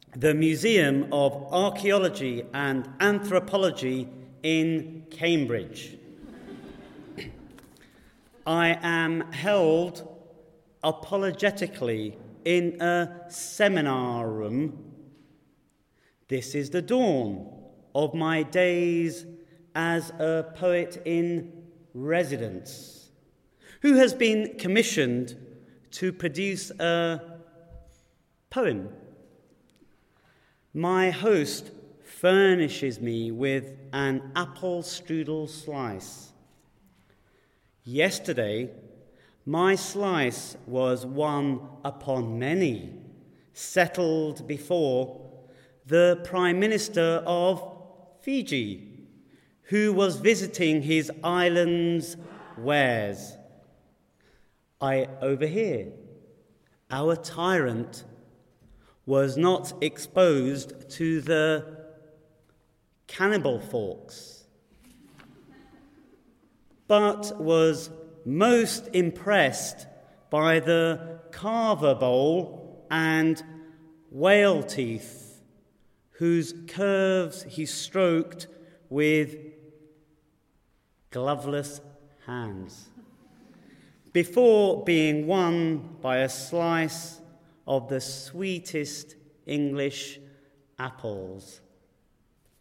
the Museum of Archaeology and Anthropology in Cambridge. I am held apologetically in a seminar room. This is the dawn of my days as a poet in residence, who has been commissioned to produce a poem. My host furnishes me with an apple strudel slice. Yesterday, my slice was one upon many, settled before the Prime Minister of Fiji, who was visiting his island's wares. I overhear our tyrant was not exposed to the cannibal forks, but was most impressed by the carver bowl and whale teeth, whose curves he stroked with gloveless hands, before being won by a slice of the sweetest English apples.